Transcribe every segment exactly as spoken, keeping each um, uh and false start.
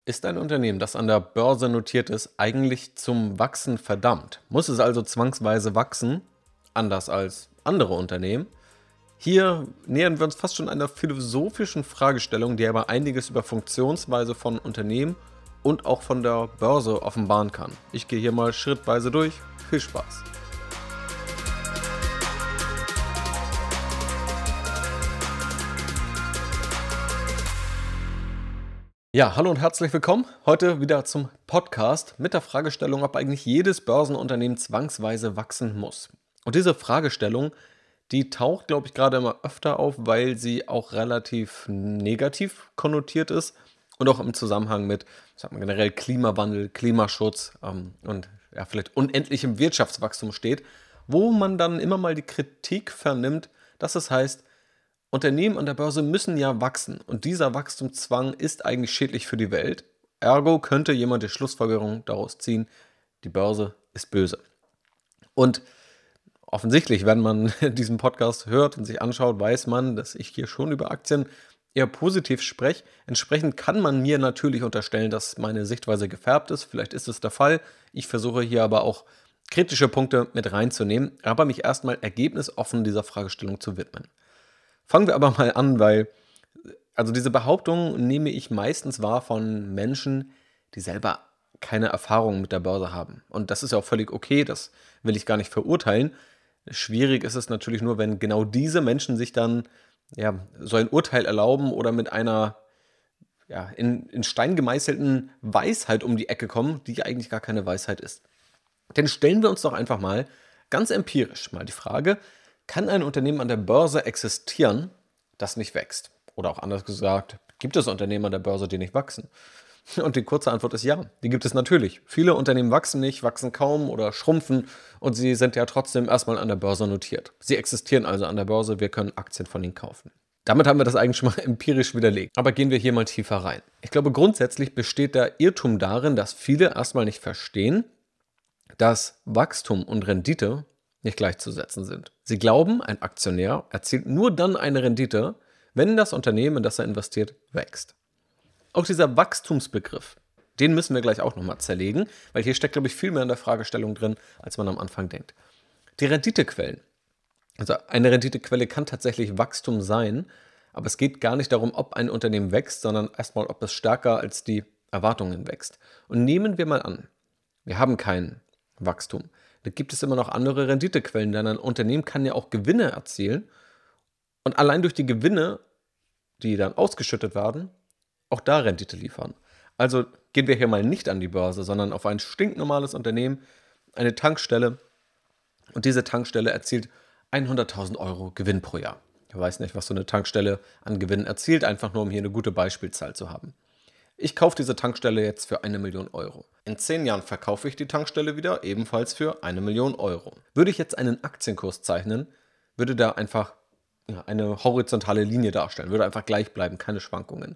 Ist ein Unternehmen, das an der Börse notiert ist, eigentlich zum Wachsen verdammt? Muss es also zwangsweise wachsen, anders als andere Unternehmen? Hier nähern wir uns fast schon einer philosophischen Fragestellung, die aber einiges über Funktionsweise von Unternehmen und auch von der Börse offenbaren kann. Ich gehe hier mal schrittweise durch. Viel Spaß! Ja, hallo und herzlich willkommen. Heute wieder zum Podcast mit der Fragestellung, ob eigentlich jedes Börsenunternehmen zwangsweise wachsen muss. Und diese Fragestellung, die taucht, glaube ich, gerade immer öfter auf, weil sie auch relativ negativ konnotiert ist und auch im Zusammenhang mit, sagen wir generell Klimawandel, Klimaschutz ähm, und ja, vielleicht unendlichem Wirtschaftswachstum steht, wo man dann immer mal die Kritik vernimmt, dass es heißt, Unternehmen an der Börse müssen ja wachsen und dieser Wachstumszwang ist eigentlich schädlich für die Welt. Ergo könnte jemand die Schlussfolgerung daraus ziehen, die Börse ist böse. Und offensichtlich, wenn man diesen Podcast hört und sich anschaut, weiß man, dass ich hier schon über Aktien eher positiv spreche. Entsprechend kann man mir natürlich unterstellen, dass meine Sichtweise gefärbt ist. Vielleicht ist es der Fall. Ich versuche hier aber auch kritische Punkte mit reinzunehmen, aber mich erstmal ergebnisoffen dieser Fragestellung zu widmen. Fangen wir aber mal an, weil also diese Behauptung nehme ich meistens wahr von Menschen, die selber keine Erfahrung mit der Börse haben. Und das ist ja auch völlig okay, das will ich gar nicht verurteilen. Schwierig ist es natürlich nur, wenn genau diese Menschen sich dann ja, so ein Urteil erlauben oder mit einer ja, in, in Stein gemeißelten Weisheit um die Ecke kommen, die eigentlich gar keine Weisheit ist. Denn stellen wir uns doch einfach mal ganz empirisch mal die Frage, kann ein Unternehmen an der Börse existieren, das nicht wächst? Oder auch anders gesagt, gibt es Unternehmen an der Börse, die nicht wachsen? Und die kurze Antwort ist ja, die gibt es natürlich. Viele Unternehmen wachsen nicht, wachsen kaum oder schrumpfen und sie sind ja trotzdem erstmal an der Börse notiert. Sie existieren also an der Börse, wir können Aktien von ihnen kaufen. Damit haben wir das eigentlich schon mal empirisch widerlegt. Aber gehen wir hier mal tiefer rein. Ich glaube, grundsätzlich besteht der Irrtum darin, dass viele erstmal nicht verstehen, dass Wachstum und Rendite nicht gleichzusetzen sind. Sie glauben, ein Aktionär erzielt nur dann eine Rendite, wenn das Unternehmen, in das er investiert, wächst. Auch dieser Wachstumsbegriff, den müssen wir gleich auch nochmal zerlegen, weil hier steckt, glaube ich, viel mehr in der Fragestellung drin, als man am Anfang denkt. Die Renditequellen. Also eine Renditequelle kann tatsächlich Wachstum sein, aber es geht gar nicht darum, ob ein Unternehmen wächst, sondern erstmal, ob es stärker als die Erwartungen wächst. Und nehmen wir mal an, wir haben kein Wachstum. Da gibt es immer noch andere Renditequellen, denn ein Unternehmen kann ja auch Gewinne erzielen und allein durch die Gewinne, die dann ausgeschüttet werden, auch da Rendite liefern. Also gehen wir hier mal nicht an die Börse, sondern auf ein stinknormales Unternehmen, eine Tankstelle und diese Tankstelle erzielt hunderttausend Euro Gewinn pro Jahr. Ich weiß nicht, was so eine Tankstelle an Gewinn erzielt, einfach nur um hier eine gute Beispielzahl zu haben. Ich kaufe diese Tankstelle jetzt für eine Million Euro. In zehn Jahren verkaufe ich die Tankstelle wieder, ebenfalls für eine Million Euro. Würde ich jetzt einen Aktienkurs zeichnen, würde da einfach ja, eine horizontale Linie darstellen, würde einfach gleich bleiben, keine Schwankungen.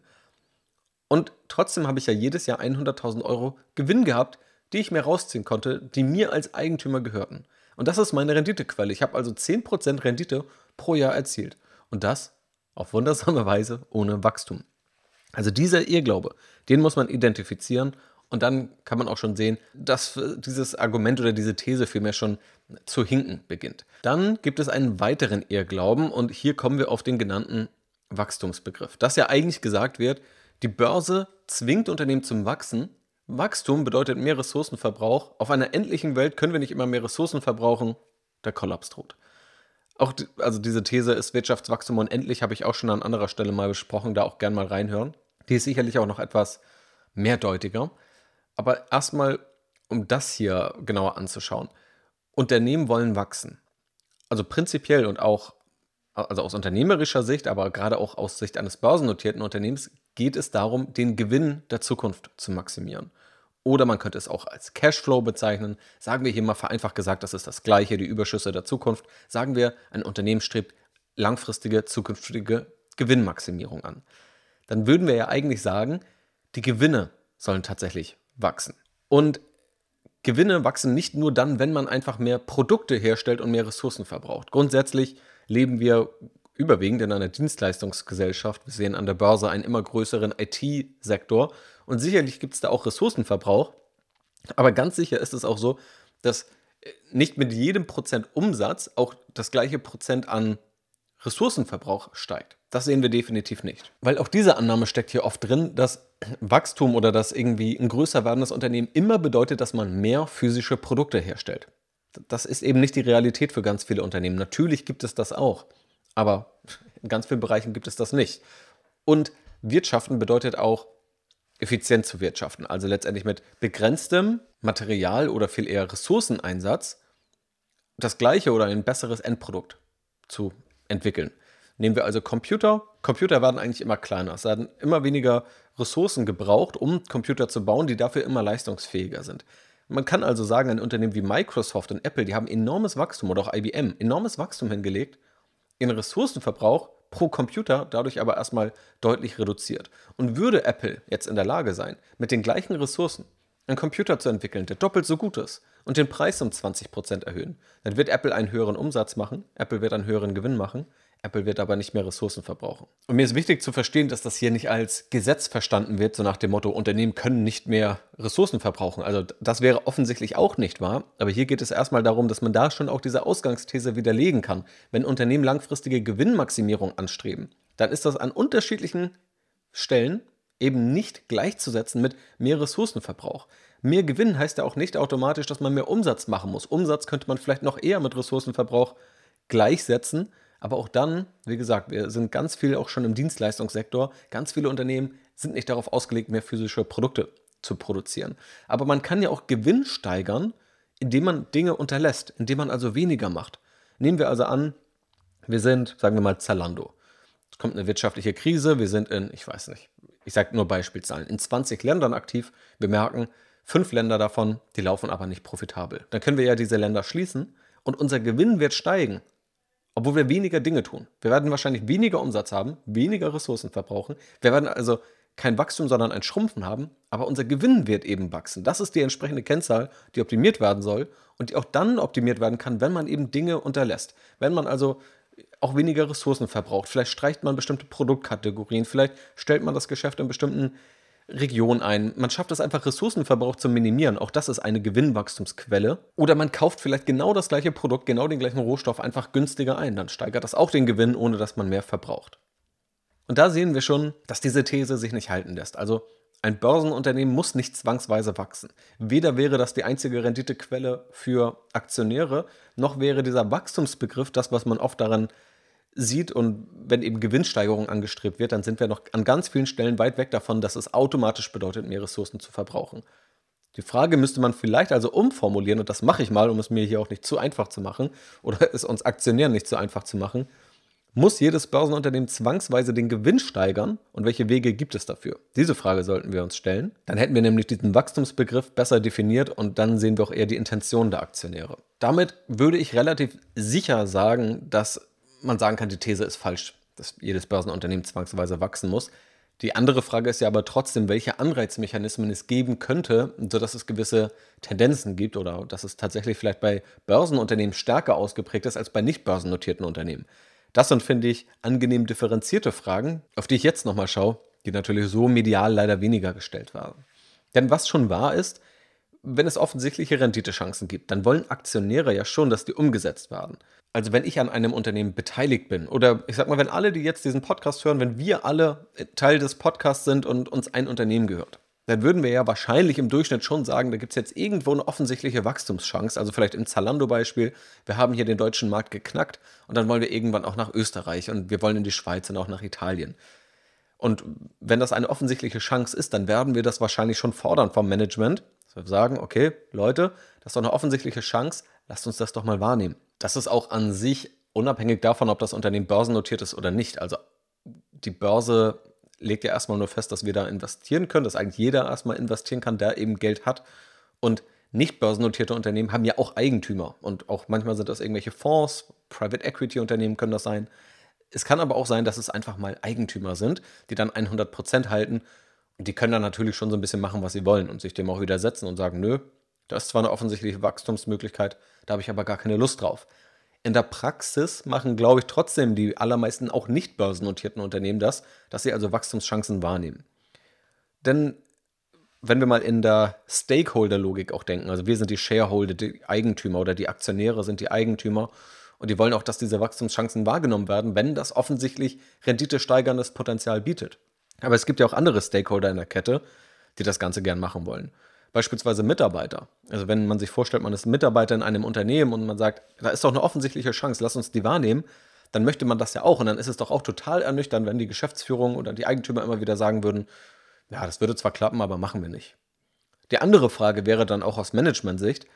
Und trotzdem habe ich ja jedes Jahr hunderttausend Euro Gewinn gehabt, die ich mir rausziehen konnte, die mir als Eigentümer gehörten. Und das ist meine Renditequelle. Ich habe also zehn Prozent Rendite pro Jahr erzielt. Und das auf wundersame Weise ohne Wachstum. Also dieser Irrglaube, den muss man identifizieren und dann kann man auch schon sehen, dass dieses Argument oder diese These vielmehr schon zu hinken beginnt. Dann gibt es einen weiteren Irrglauben und hier kommen wir auf den genannten Wachstumsbegriff. Dass ja eigentlich gesagt wird, die Börse zwingt Unternehmen zum Wachsen. Wachstum bedeutet mehr Ressourcenverbrauch. Auf einer endlichen Welt können wir nicht immer mehr Ressourcen verbrauchen. Der Kollaps droht. Auch die, also diese These ist Wirtschaftswachstum unendlich, habe ich auch schon an anderer Stelle mal besprochen, da auch gern mal reinhören. Die ist sicherlich auch noch etwas mehrdeutiger. Aber erstmal, um das hier genauer anzuschauen. Unternehmen wollen wachsen. Also prinzipiell und auch also aus unternehmerischer Sicht, aber gerade auch aus Sicht eines börsennotierten Unternehmens, geht es darum, den Gewinn der Zukunft zu maximieren. Oder man könnte es auch als Cashflow bezeichnen. Sagen wir hier mal vereinfacht gesagt, das ist das Gleiche, die Überschüsse der Zukunft. Sagen wir, ein Unternehmen strebt langfristige, zukünftige Gewinnmaximierung an. Dann würden wir ja eigentlich sagen, die Gewinne sollen tatsächlich wachsen. Und Gewinne wachsen nicht nur dann, wenn man einfach mehr Produkte herstellt und mehr Ressourcen verbraucht. Grundsätzlich leben wir überwiegend in einer Dienstleistungsgesellschaft. Wir sehen an der Börse einen immer größeren I T-Sektor und sicherlich gibt es da auch Ressourcenverbrauch, aber ganz sicher ist es auch so, dass äh, nicht mit jedem Prozent Umsatz auch das gleiche Prozent an Ressourcenverbrauch steigt. Das sehen wir definitiv nicht. Weil auch diese Annahme steckt hier oft drin, dass Wachstum oder dass irgendwie ein größer werdendes Unternehmen immer bedeutet, dass man mehr physische Produkte herstellt. Das ist eben nicht die Realität für ganz viele Unternehmen. Natürlich gibt es das auch, aber in ganz vielen Bereichen gibt es das nicht. Und Wirtschaften bedeutet auch, effizient zu wirtschaften, also letztendlich mit begrenztem Material oder viel eher Ressourceneinsatz das gleiche oder ein besseres Endprodukt zu entwickeln. Nehmen wir also Computer. Computer werden eigentlich immer kleiner. Es werden immer weniger Ressourcen gebraucht, um Computer zu bauen, die dafür immer leistungsfähiger sind. Man kann also sagen, ein Unternehmen wie Microsoft und Apple, die haben enormes Wachstum oder auch I B M, enormes Wachstum hingelegt, ihren Ressourcenverbrauch pro Computer dadurch aber erstmal deutlich reduziert. Und würde Apple jetzt in der Lage sein, mit den gleichen Ressourcen einen Computer zu entwickeln, der doppelt so gut ist und den Preis um zwanzig Prozent erhöhen, dann wird Apple einen höheren Umsatz machen, Apple wird einen höheren Gewinn machen, Apple wird aber nicht mehr Ressourcen verbrauchen. Und mir ist wichtig zu verstehen, dass das hier nicht als Gesetz verstanden wird, so nach dem Motto, Unternehmen können nicht mehr Ressourcen verbrauchen. Also das wäre offensichtlich auch nicht wahr, aber hier geht es erstmal darum, dass man da schon auch diese Ausgangsthese widerlegen kann. Wenn Unternehmen langfristige Gewinnmaximierung anstreben, dann ist das an unterschiedlichen Stellen eben nicht gleichzusetzen mit mehr Ressourcenverbrauch. Mehr Gewinn heißt ja auch nicht automatisch, dass man mehr Umsatz machen muss. Umsatz könnte man vielleicht noch eher mit Ressourcenverbrauch gleichsetzen, aber auch dann, wie gesagt, wir sind ganz viel auch schon im Dienstleistungssektor. Ganz viele Unternehmen sind nicht darauf ausgelegt, mehr physische Produkte zu produzieren. Aber man kann ja auch Gewinn steigern, indem man Dinge unterlässt, indem man also weniger macht. Nehmen wir also an, wir sind, sagen wir mal, Zalando. Es kommt eine wirtschaftliche Krise, wir sind in, ich weiß nicht, ich sage nur Beispielzahlen, in zwanzig Ländern aktiv. Wir merken, fünf Länder davon, die laufen aber nicht profitabel. Dann können wir ja diese Länder schließen und unser Gewinn wird steigen, obwohl wir weniger Dinge tun. Wir werden wahrscheinlich weniger Umsatz haben, weniger Ressourcen verbrauchen. Wir werden also kein Wachstum, sondern ein Schrumpfen haben, aber unser Gewinn wird eben wachsen. Das ist die entsprechende Kennzahl, die optimiert werden soll und die auch dann optimiert werden kann, wenn man eben Dinge unterlässt. Wenn man also auch weniger Ressourcen verbraucht. Vielleicht streicht man bestimmte Produktkategorien, vielleicht stellt man das Geschäft in bestimmten Regionen ein. Man schafft es einfach, Ressourcenverbrauch zu minimieren. Auch das ist eine Gewinnwachstumsquelle. Oder man kauft vielleicht genau das gleiche Produkt, genau den gleichen Rohstoff einfach günstiger ein. Dann steigert das auch den Gewinn, ohne dass man mehr verbraucht. Und da sehen wir schon, dass diese These sich nicht halten lässt. Also ein Börsenunternehmen muss nicht zwangsweise wachsen. Weder wäre das die einzige Renditequelle für Aktionäre, noch wäre dieser Wachstumsbegriff das, was man oft daran sieht. Und wenn eben Gewinnsteigerung angestrebt wird, dann sind wir noch an ganz vielen Stellen weit weg davon, dass es automatisch bedeutet, mehr Ressourcen zu verbrauchen. Die Frage müsste man vielleicht also umformulieren, und das mache ich mal, um es mir hier auch nicht zu einfach zu machen oder es uns Aktionären nicht zu einfach zu machen. Muss jedes Börsenunternehmen zwangsweise den Gewinn steigern und welche Wege gibt es dafür? Diese Frage sollten wir uns stellen. Dann hätten wir nämlich diesen Wachstumsbegriff besser definiert und dann sehen wir auch eher die Intention der Aktionäre. Damit würde ich relativ sicher sagen, dass man sagen kann, die These ist falsch, dass jedes Börsenunternehmen zwangsweise wachsen muss. Die andere Frage ist ja aber trotzdem, welche Anreizmechanismen es geben könnte, sodass es gewisse Tendenzen gibt oder dass es tatsächlich vielleicht bei Börsenunternehmen stärker ausgeprägt ist als bei nicht börsennotierten Unternehmen. Das sind, finde ich, angenehm differenzierte Fragen, auf die ich jetzt nochmal schaue, die natürlich so medial leider weniger gestellt waren. Denn was schon wahr ist, wenn es offensichtliche Renditechancen gibt, dann wollen Aktionäre ja schon, dass die umgesetzt werden. Also wenn ich an einem Unternehmen beteiligt bin oder ich sag mal, wenn alle, die jetzt diesen Podcast hören, wenn wir alle Teil des Podcasts sind und uns ein Unternehmen gehört, dann würden wir ja wahrscheinlich im Durchschnitt schon sagen, da gibt es jetzt irgendwo eine offensichtliche Wachstumschance. Also vielleicht im Zalando-Beispiel, wir haben hier den deutschen Markt geknackt und dann wollen wir irgendwann auch nach Österreich und wir wollen in die Schweiz und auch nach Italien. Und wenn das eine offensichtliche Chance ist, dann werden wir das wahrscheinlich schon fordern vom Management. Dass wir sagen, okay, Leute, das ist doch eine offensichtliche Chance, lasst uns das doch mal wahrnehmen. Das ist auch an sich unabhängig davon, ob das Unternehmen börsennotiert ist oder nicht. Also die Börse legt ja erstmal nur fest, dass wir da investieren können, dass eigentlich jeder erstmal investieren kann, der eben Geld hat. Und nicht börsennotierte Unternehmen haben ja auch Eigentümer. Und auch manchmal sind das irgendwelche Fonds, Private Equity Unternehmen können das sein. Es kann aber auch sein, dass es einfach mal Eigentümer sind, die dann hundert Prozent halten. Und die können dann natürlich schon so ein bisschen machen, was sie wollen und sich dem auch widersetzen und sagen, nö, das ist zwar eine offensichtliche Wachstumsmöglichkeit, da habe ich aber gar keine Lust drauf. In der Praxis machen, glaube ich, trotzdem die allermeisten auch nicht börsennotierten Unternehmen das, dass sie also Wachstumschancen wahrnehmen. Denn wenn wir mal in der Stakeholder-Logik auch denken, also wir sind die Shareholder, die Eigentümer oder die Aktionäre sind die Eigentümer und die wollen auch, dass diese Wachstumschancen wahrgenommen werden, wenn das offensichtlich renditesteigerndes Potenzial bietet. Aber es gibt ja auch andere Stakeholder in der Kette, die das Ganze gern machen wollen. Beispielsweise Mitarbeiter. Also wenn man sich vorstellt, man ist Mitarbeiter in einem Unternehmen und man sagt, da ist doch eine offensichtliche Chance, lass uns die wahrnehmen, dann möchte man das ja auch. Und dann ist es doch auch total ernüchternd, wenn die Geschäftsführung oder die Eigentümer immer wieder sagen würden, ja, das würde zwar klappen, aber machen wir nicht. Die andere Frage wäre dann auch aus Management-Sicht,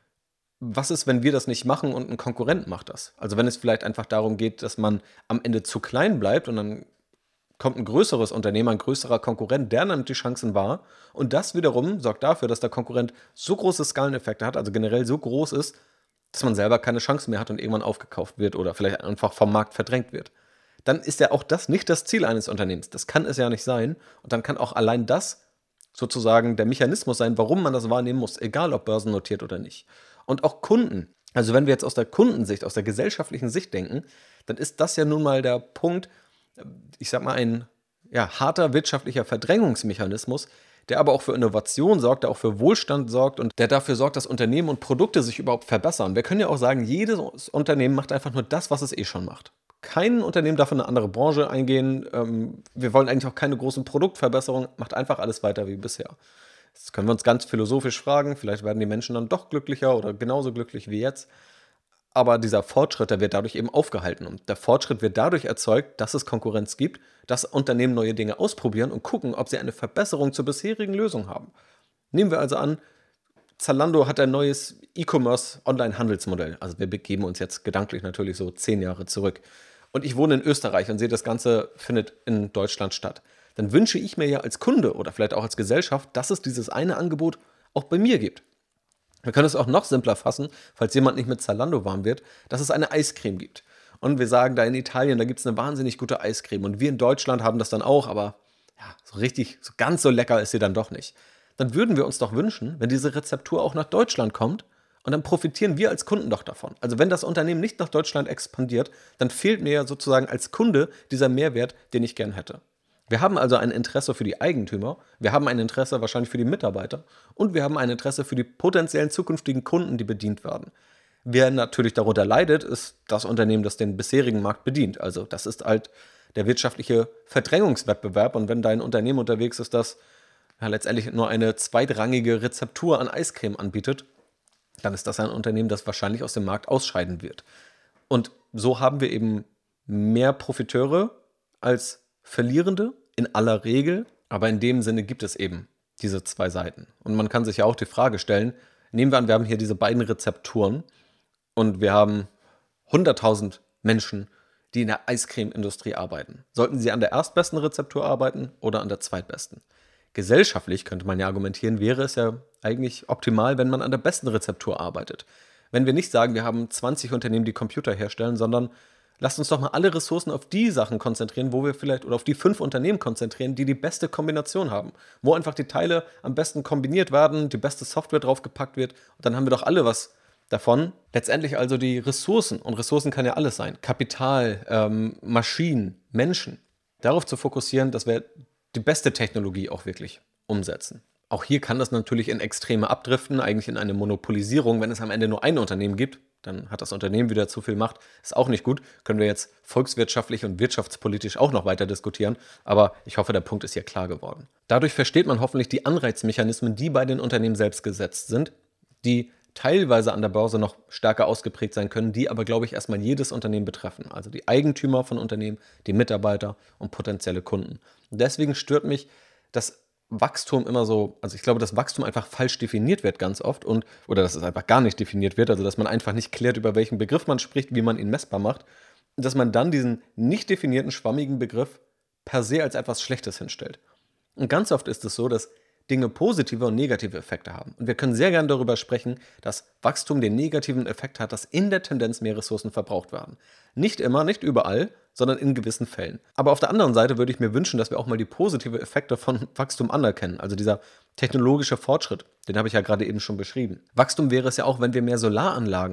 was ist, wenn wir das nicht machen und ein Konkurrent macht das? Also wenn es vielleicht einfach darum geht, dass man am Ende zu klein bleibt und dann kommt ein größeres Unternehmen, ein größerer Konkurrent, der nimmt die Chancen wahr und das wiederum sorgt dafür, dass der Konkurrent so große Skaleneffekte hat, also generell so groß ist, dass man selber keine Chance mehr hat und irgendwann aufgekauft wird oder vielleicht einfach vom Markt verdrängt wird. Dann ist ja auch das nicht das Ziel eines Unternehmens. Das kann es ja nicht sein. Und dann kann auch allein das sozusagen der Mechanismus sein, warum man das wahrnehmen muss, egal ob börsennotiert oder nicht. Und auch Kunden. Also wenn wir jetzt aus der Kundensicht, aus der gesellschaftlichen Sicht denken, dann ist das ja nun mal der Punkt, ich sag mal, ein ja, harter wirtschaftlicher Verdrängungsmechanismus, der aber auch für Innovation sorgt, der auch für Wohlstand sorgt und der dafür sorgt, dass Unternehmen und Produkte sich überhaupt verbessern. Wir können ja auch sagen, jedes Unternehmen macht einfach nur das, was es eh schon macht. Kein Unternehmen darf in eine andere Branche eingehen. Ähm, wir wollen eigentlich auch keine großen Produktverbesserungen. Macht einfach alles weiter wie bisher. Jetzt können wir uns ganz philosophisch fragen. Vielleicht werden die Menschen dann doch glücklicher oder genauso glücklich wie jetzt. Aber dieser Fortschritt, der wird dadurch eben aufgehalten. Und der Fortschritt wird dadurch erzeugt, dass es Konkurrenz gibt, dass Unternehmen neue Dinge ausprobieren und gucken, ob sie eine Verbesserung zur bisherigen Lösung haben. Nehmen wir also an, Zalando hat ein neues E-Commerce-Online-Handelsmodell. Also wir begeben uns jetzt gedanklich natürlich so zehn Jahre zurück. Und ich wohne in Österreich und sehe, das Ganze findet in Deutschland statt. Dann wünsche ich mir ja als Kunde oder vielleicht auch als Gesellschaft, dass es dieses eine Angebot auch bei mir gibt. Wir können es auch noch simpler fassen, falls jemand nicht mit Zalando warm wird, dass es eine Eiscreme gibt. Und wir sagen, da in Italien, da gibt es eine wahnsinnig gute Eiscreme. Und wir in Deutschland haben das dann auch, aber ja, so richtig, so ganz so lecker ist sie dann doch nicht. Dann würden wir uns doch wünschen, wenn diese Rezeptur auch nach Deutschland kommt und dann profitieren wir als Kunden doch davon. Also wenn das Unternehmen nicht nach Deutschland expandiert, dann fehlt mir ja sozusagen als Kunde dieser Mehrwert, den ich gern hätte. Wir haben also ein Interesse für die Eigentümer, wir haben ein Interesse wahrscheinlich für die Mitarbeiter und wir haben ein Interesse für die potenziellen zukünftigen Kunden, die bedient werden. Wer natürlich darunter leidet, ist das Unternehmen, das den bisherigen Markt bedient. Also das ist halt der wirtschaftliche Verdrängungswettbewerb und wenn dein Unternehmen unterwegs ist, das ja, letztendlich nur eine zweitrangige Rezeptur an Eiscreme anbietet, dann ist das ein Unternehmen, das wahrscheinlich aus dem Markt ausscheiden wird. Und so haben wir eben mehr Profiteure als Verlierende in aller Regel, aber in dem Sinne gibt es eben diese zwei Seiten. Und man kann sich ja auch die Frage stellen, nehmen wir an, wir haben hier diese beiden Rezepturen und wir haben hunderttausend Menschen, die in der Eiscreme-Industrie arbeiten. Sollten sie an der erstbesten Rezeptur arbeiten oder an der zweitbesten? Gesellschaftlich könnte man ja argumentieren, wäre es ja eigentlich optimal, wenn man an der besten Rezeptur arbeitet. Wenn wir nicht sagen, wir haben zwanzig Unternehmen, die Computer herstellen, sondern lasst uns doch mal alle Ressourcen auf die Sachen konzentrieren, wo wir vielleicht, oder auf die fünf Unternehmen konzentrieren, die die beste Kombination haben. Wo einfach die Teile am besten kombiniert werden, die beste Software draufgepackt wird und dann haben wir doch alle was davon. Letztendlich also die Ressourcen, und Ressourcen kann ja alles sein, Kapital, ähm, Maschinen, Menschen, darauf zu fokussieren, dass wir die beste Technologie auch wirklich umsetzen. Auch hier kann das natürlich in Extreme abdriften, eigentlich in eine Monopolisierung, wenn es am Ende nur ein Unternehmen gibt. Dann hat das Unternehmen wieder zu viel Macht. Ist auch nicht gut. Können wir jetzt volkswirtschaftlich und wirtschaftspolitisch auch noch weiter diskutieren. Aber ich hoffe, der Punkt ist hier klar geworden. Dadurch versteht man hoffentlich die Anreizmechanismen, die bei den Unternehmen selbst gesetzt sind, die teilweise an der Börse noch stärker ausgeprägt sein können, die aber, glaube ich, erstmal jedes Unternehmen betreffen. Also die Eigentümer von Unternehmen, die Mitarbeiter und potenzielle Kunden. Und deswegen stört mich, dass Wachstum immer so, also ich glaube, dass Wachstum einfach falsch definiert wird ganz oft und, oder dass es einfach gar nicht definiert wird, also dass man einfach nicht klärt, über welchen Begriff man spricht, wie man ihn messbar macht, und dass man dann diesen nicht definierten, schwammigen Begriff per se als etwas Schlechtes hinstellt. Und ganz oft ist es so, dass Dinge positive und negative Effekte haben. Und wir können sehr gerne darüber sprechen, dass Wachstum den negativen Effekt hat, dass in der Tendenz mehr Ressourcen verbraucht werden. Nicht immer, nicht überall, sondern in gewissen Fällen. Aber auf der anderen Seite würde ich mir wünschen, dass wir auch mal die positiven Effekte von Wachstum anerkennen. Also dieser technologische Fortschritt, den habe ich ja gerade eben schon beschrieben. Wachstum wäre es ja auch, wenn wir mehr Solaranlagen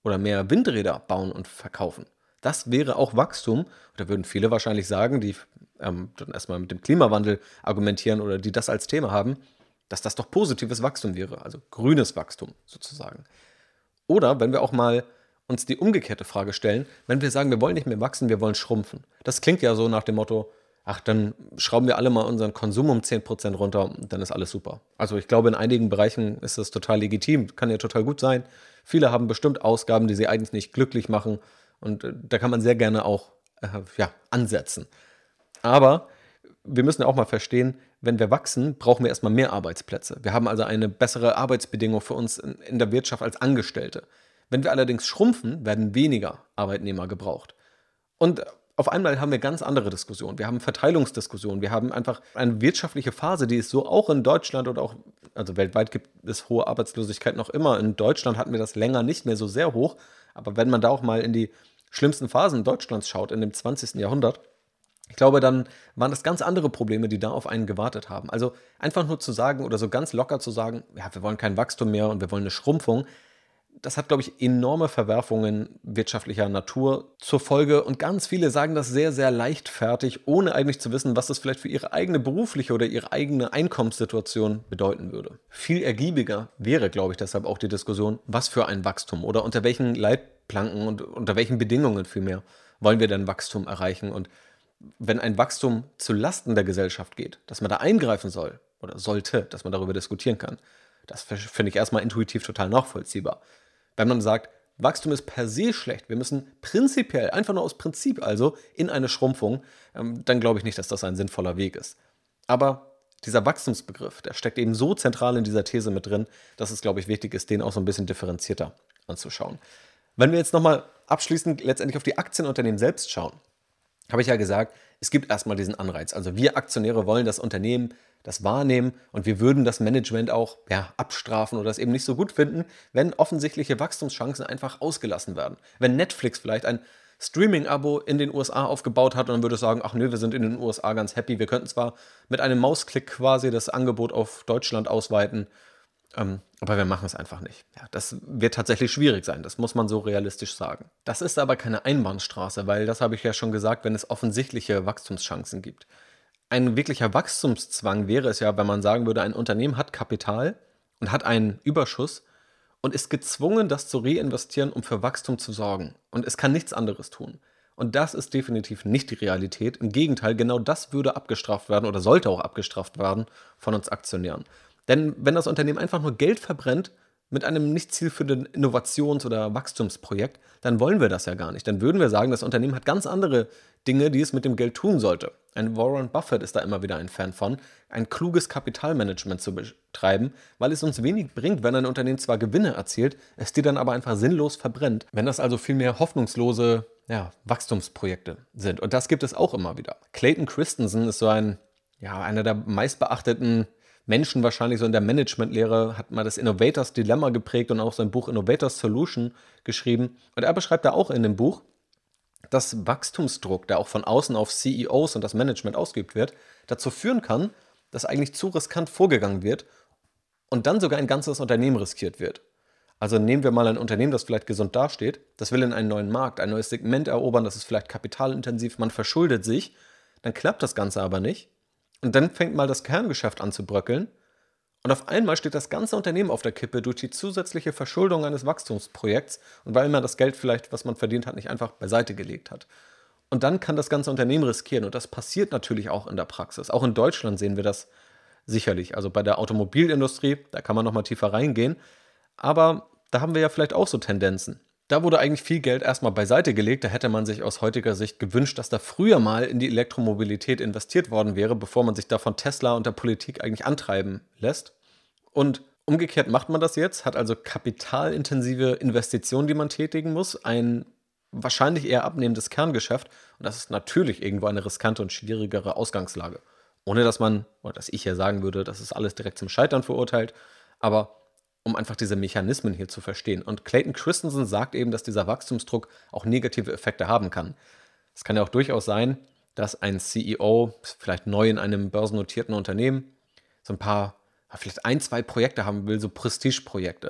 oder mehr Windräder bauen und verkaufen. Das wäre auch Wachstum. Und da würden viele wahrscheinlich sagen, die ähm, dann erstmal mit dem Klimawandel argumentieren oder die das als Thema haben, dass das doch positives Wachstum wäre, also grünes Wachstum sozusagen. Oder wenn wir auch mal uns die umgekehrte Frage stellen, wenn wir sagen, wir wollen nicht mehr wachsen, wir wollen schrumpfen. Das klingt ja so nach dem Motto, ach, dann schrauben wir alle mal unseren Konsum um zehn Prozent runter und dann ist alles super. Also ich glaube, in einigen Bereichen ist das total legitim, kann ja total gut sein. Viele haben bestimmt Ausgaben, die sie eigentlich nicht glücklich machen und äh, da kann man sehr gerne auch äh, ja, ansetzen. Aber wir müssen ja auch mal verstehen, wenn wir wachsen, brauchen wir erstmal mehr Arbeitsplätze. Wir haben also eine bessere Arbeitsbedingung für uns in, in der Wirtschaft als Angestellte. Wenn wir allerdings schrumpfen, werden weniger Arbeitnehmer gebraucht. Und auf einmal haben wir ganz andere Diskussionen. Wir haben Verteilungsdiskussionen. Wir haben einfach eine wirtschaftliche Phase, die ist so auch in Deutschland oder auch, also weltweit gibt es hohe Arbeitslosigkeit noch immer. In Deutschland hatten wir das länger nicht mehr so sehr hoch. Aber wenn man da auch mal in die schlimmsten Phasen Deutschlands schaut, in dem zwanzigsten Jahrhundert, ich glaube, dann waren das ganz andere Probleme, die da auf einen gewartet haben. Also einfach nur zu sagen oder so ganz locker zu sagen, ja, wir wollen kein Wachstum mehr und wir wollen eine Schrumpfung, das hat, glaube ich, enorme Verwerfungen wirtschaftlicher Natur zur Folge. Und ganz viele sagen das sehr, sehr leichtfertig, ohne eigentlich zu wissen, was das vielleicht für ihre eigene berufliche oder ihre eigene Einkommenssituation bedeuten würde. Viel ergiebiger wäre, glaube ich, deshalb auch die Diskussion, was für ein Wachstum oder unter welchen Leitplanken und unter welchen Bedingungen vielmehr wollen wir denn Wachstum erreichen. Und wenn ein Wachstum zu Lasten der Gesellschaft geht, dass man da eingreifen soll oder sollte, dass man darüber diskutieren kann, das finde ich erstmal intuitiv total nachvollziehbar. Wenn man sagt, Wachstum ist per se schlecht, wir müssen prinzipiell, einfach nur aus Prinzip also, in eine Schrumpfung, ähm, dann glaube ich nicht, dass das ein sinnvoller Weg ist. Aber dieser Wachstumsbegriff, der steckt eben so zentral in dieser These mit drin, dass es, glaube ich, wichtig ist, den auch so ein bisschen differenzierter anzuschauen. Wenn wir jetzt nochmal abschließend letztendlich auf die Aktienunternehmen selbst schauen, habe ich ja gesagt, es gibt erstmal diesen Anreiz. Also wir Aktionäre wollen das Unternehmen das wahrnehmen und wir würden das Management auch ja, abstrafen oder es eben nicht so gut finden, wenn offensichtliche Wachstumschancen einfach ausgelassen werden. Wenn Netflix vielleicht ein Streaming-Abo in den U S A aufgebaut hat und dann würde es sagen, ach nö, wir sind in den U S A ganz happy, wir könnten zwar mit einem Mausklick quasi das Angebot auf Deutschland ausweiten, ähm, aber wir machen es einfach nicht. Ja, das wird tatsächlich schwierig sein, das muss man so realistisch sagen. Das ist aber keine Einbahnstraße, weil das habe ich ja schon gesagt, wenn es offensichtliche Wachstumschancen gibt. Ein wirklicher Wachstumszwang wäre es ja, wenn man sagen würde, ein Unternehmen hat Kapital und hat einen Überschuss und ist gezwungen, das zu reinvestieren, um für Wachstum zu sorgen. Und es kann nichts anderes tun. Und das ist definitiv nicht die Realität. Im Gegenteil, genau das würde abgestraft werden oder sollte auch abgestraft werden von uns Aktionären. Denn wenn das Unternehmen einfach nur Geld verbrennt mit einem nicht zielführenden Innovations- oder Wachstumsprojekt, dann wollen wir das ja gar nicht. Dann würden wir sagen, das Unternehmen hat ganz andere Dinge, die es mit dem Geld tun sollte. Ein Warren Buffett ist da immer wieder ein Fan von, ein kluges Kapitalmanagement zu betreiben, weil es uns wenig bringt, wenn ein Unternehmen zwar Gewinne erzielt, es die dann aber einfach sinnlos verbrennt. Wenn das also vielmehr hoffnungslose ja, Wachstumsprojekte sind. Und das gibt es auch immer wieder. Clayton Christensen ist so ein, ja, einer der meistbeachteten Menschen wahrscheinlich so in der Managementlehre, hat mal das Innovators Dilemma geprägt und auch sein Buch Innovators Solution geschrieben. Und er beschreibt da auch in dem Buch, dass Wachstumsdruck, der auch von außen auf C E Os und das Management ausgeübt wird, dazu führen kann, dass eigentlich zu riskant vorgegangen wird und dann sogar ein ganzes Unternehmen riskiert wird. Also nehmen wir mal ein Unternehmen, das vielleicht gesund dasteht, das will in einen neuen Markt, ein neues Segment erobern, das ist vielleicht kapitalintensiv, man verschuldet sich, dann klappt das Ganze aber nicht. Und dann fängt mal das Kerngeschäft an zu bröckeln und auf einmal steht das ganze Unternehmen auf der Kippe durch die zusätzliche Verschuldung eines Wachstumsprojekts und weil man das Geld vielleicht, was man verdient hat, nicht einfach beiseite gelegt hat. Und dann kann das ganze Unternehmen riskieren und das passiert natürlich auch in der Praxis. Auch in Deutschland sehen wir das sicherlich. Also bei der Automobilindustrie, da kann man nochmal tiefer reingehen, aber da haben wir ja vielleicht auch so Tendenzen. Da wurde eigentlich viel Geld erstmal beiseite gelegt. Da hätte man sich aus heutiger Sicht gewünscht, dass da früher mal in die Elektromobilität investiert worden wäre, bevor man sich da von Tesla und der Politik eigentlich antreiben lässt. Und umgekehrt macht man das jetzt, hat also kapitalintensive Investitionen, die man tätigen muss, ein wahrscheinlich eher abnehmendes Kerngeschäft. Und das ist natürlich irgendwo eine riskante und schwierigere Ausgangslage. Ohne dass man, oder dass ich ja sagen würde, das ist alles direkt zum Scheitern verurteilt. Aber um einfach diese Mechanismen hier zu verstehen. Und Clayton Christensen sagt eben, dass dieser Wachstumsdruck auch negative Effekte haben kann. Es kann ja auch durchaus sein, dass ein C E O, vielleicht neu in einem börsennotierten Unternehmen, so ein paar, vielleicht ein, zwei Projekte haben will, so Prestigeprojekte,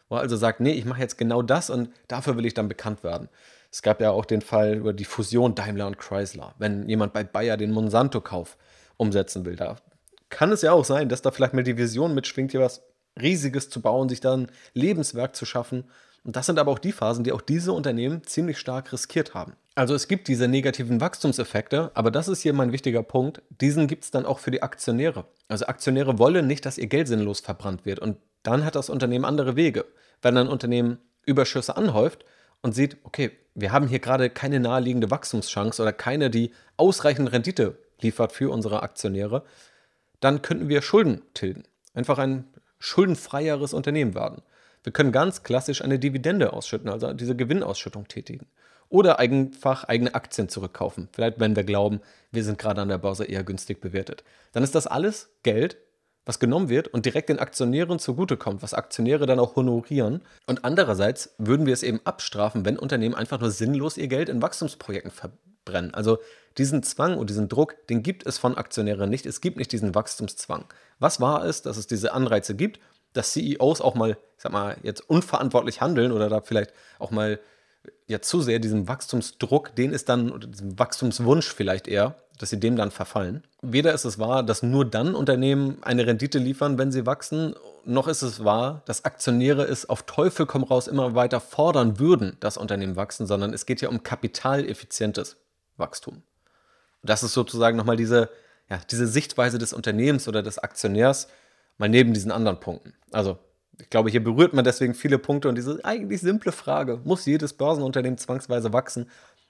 wo er also sagt, nee, ich mache jetzt genau das und dafür will ich dann bekannt werden. Es gab ja auch den Fall über die Fusion Daimler und Chrysler. Wenn jemand bei Bayer den Monsanto-Kauf umsetzen will, da kann es ja auch sein, dass da vielleicht mal die Vision mitschwingt, hier was Riesiges zu bauen, sich da ein Lebenswerk zu schaffen. Und das sind aber auch die Phasen, die auch diese Unternehmen ziemlich stark riskiert haben. Also es gibt diese negativen Wachstumseffekte, aber das ist hier mein wichtiger Punkt. Diesen gibt es dann auch für die Aktionäre. Also Aktionäre wollen nicht, dass ihr Geld sinnlos verbrannt wird. Und dann hat das Unternehmen andere Wege. Wenn ein Unternehmen Überschüsse anhäuft und sieht, okay, wir haben hier gerade keine naheliegende Wachstumschance oder keine, die ausreichend Rendite liefert für unsere Aktionäre, dann könnten wir Schulden tilgen. Einfach ein schuldenfreieres Unternehmen werden. Wir können ganz klassisch eine Dividende ausschütten, also diese Gewinnausschüttung tätigen. Oder einfach eigene Aktien zurückkaufen. Vielleicht, wenn wir glauben, wir sind gerade an der Börse eher günstig bewertet. Dann ist das alles Geld, was genommen wird und direkt den Aktionären zugutekommt, was Aktionäre dann auch honorieren. Und andererseits würden wir es eben abstrafen, wenn Unternehmen einfach nur sinnlos ihr Geld in Wachstumsprojekten verbrennen. Also diesen Zwang und diesen Druck, den gibt es von Aktionären nicht. Es gibt nicht diesen Wachstumszwang. Was wahr ist, dass es diese Anreize gibt, dass C E Os auch mal, ich sag mal, jetzt unverantwortlich handeln oder da vielleicht auch mal ja zu sehr diesem Wachstumsdruck, den ist dann, oder diesem Wachstumswunsch vielleicht eher, dass sie dem dann verfallen. Weder ist es wahr, dass nur dann Unternehmen eine Rendite liefern, wenn sie wachsen, noch ist es wahr, dass Aktionäre es auf Teufel komm raus immer weiter fordern würden, dass Unternehmen wachsen, sondern es geht ja um kapitaleffizientes Wachstum. Das ist sozusagen nochmal diese, ja, diese Sichtweise des Unternehmens oder des Aktionärs, mal neben diesen anderen Punkten. Also ich glaube, hier berührt man deswegen viele Punkte und diese eigentlich simple Frage, muss jedes Börsenunternehmen zwangsweise wachsen,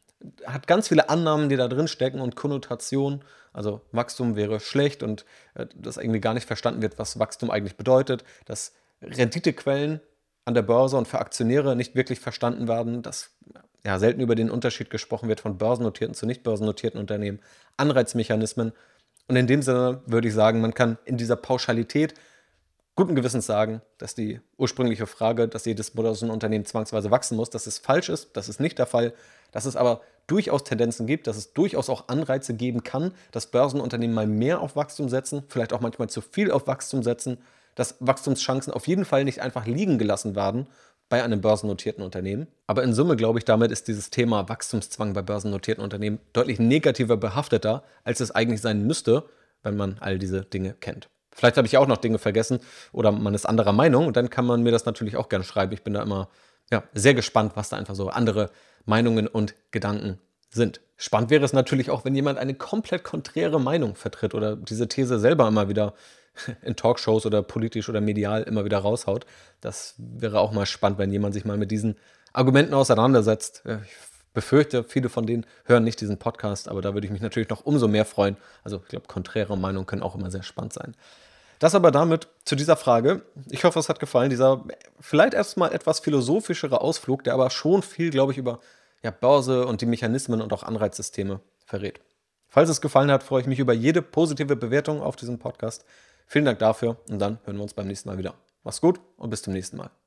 hat ganz viele Annahmen, die da drin stecken und Konnotationen. Also Wachstum wäre schlecht und äh, dass irgendwie gar nicht verstanden wird, was Wachstum eigentlich bedeutet, dass Renditequellen an der Börse und für Aktionäre nicht wirklich verstanden werden, dass ja, selten über den Unterschied gesprochen wird von börsennotierten zu nicht börsennotierten Unternehmen, Anreizmechanismen. Und in dem Sinne würde ich sagen, man kann in dieser Pauschalität guten Gewissens sagen, dass die ursprüngliche Frage, dass jedes Börsenunternehmen zwangsweise wachsen muss, dass es falsch ist, das ist nicht der Fall, dass es aber durchaus Tendenzen gibt, dass es durchaus auch Anreize geben kann, dass Börsenunternehmen mal mehr auf Wachstum setzen, vielleicht auch manchmal zu viel auf Wachstum setzen, dass Wachstumschancen auf jeden Fall nicht einfach liegen gelassen werden bei einem börsennotierten Unternehmen. Aber in Summe, glaube ich, damit ist dieses Thema Wachstumszwang bei börsennotierten Unternehmen deutlich negativer behafteter, als es eigentlich sein müsste, wenn man all diese Dinge kennt. Vielleicht habe ich auch noch Dinge vergessen oder man ist anderer Meinung und dann kann man mir das natürlich auch gerne schreiben. Ich bin da immer ja, sehr gespannt, was da einfach so andere Meinungen und Gedanken sind. Spannend wäre es natürlich auch, wenn jemand eine komplett konträre Meinung vertritt oder diese These selber immer wieder in Talkshows oder politisch oder medial immer wieder raushaut. Das wäre auch mal spannend, wenn jemand sich mal mit diesen Argumenten auseinandersetzt. Ich befürchte, viele von denen hören nicht diesen Podcast, aber da würde ich mich natürlich noch umso mehr freuen. Also ich glaube, konträre Meinungen können auch immer sehr spannend sein. Das aber damit zu dieser Frage. Ich hoffe, es hat gefallen. Dieser vielleicht erstmal etwas philosophischere Ausflug, der aber schon viel, glaube ich, über ja, Börse und die Mechanismen und auch Anreizsysteme verrät. Falls es gefallen hat, freue ich mich über jede positive Bewertung auf diesem Podcast. Vielen Dank dafür und dann hören wir uns beim nächsten Mal wieder. Mach's gut und bis zum nächsten Mal.